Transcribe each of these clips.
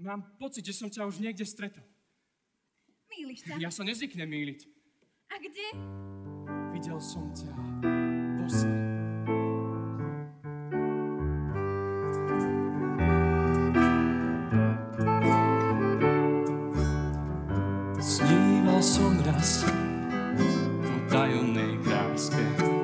Mám pocit, že som ťa už niekde stretol. Mýliš sa? Ja sa nezvyknem mýliť. A kde? Videl som ťa vo sne. Sníval som raz o tajomnej kráske.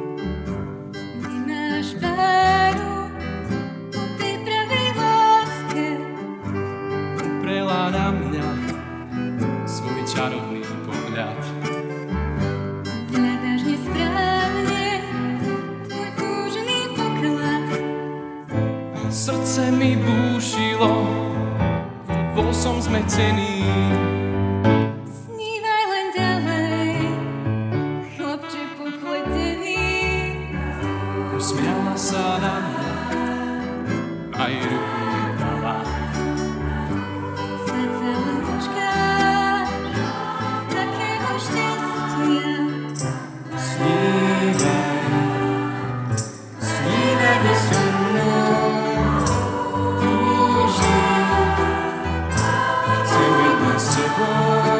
Nemáš páru o tej pravej láske. Uprela na mňa svoj čarovný pohľad. Hľadaš nesprávne tvoj túžný poklad. Srdce mi búšilo, bol som zmetený. Snívaj len ďalej, chlapče pochletený. Usmiala sa na mňa, aj ruku mi dala. Srdce len počkáš takého šťastia. Snívaj, snívaj dnes so mnou. Túžim, chcem byť len s tebou.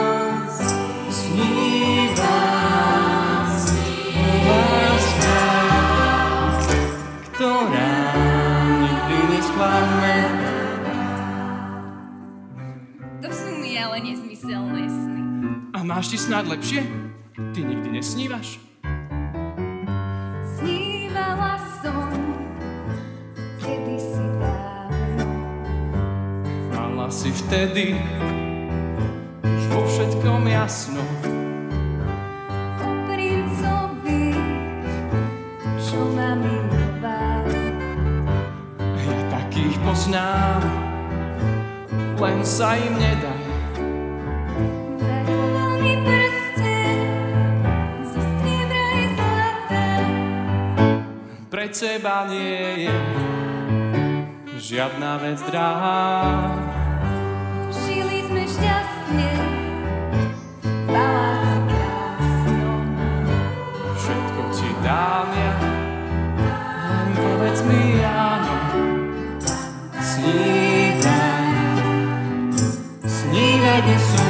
Snívaj, láska, ktorá nikdy nesklame. To sú mi ale nezmyselné sny. A máš ti snáď lepšie? Ty nikdy nesnívaš? Snívala som kedysi dávno. Mala si vtedy už vo všetkom jasno. O princovi, čo ma miloval. Ja takých poznám, len sa im nedaj. Daroval mi prsteň zo striebra i zlata. Pre teba nie je žiadna vec drahá. Žili sme šťastne v paláci krásnom. Všetko ti dám ja, len povedz mi áno. Snívaj, snívaj dnes so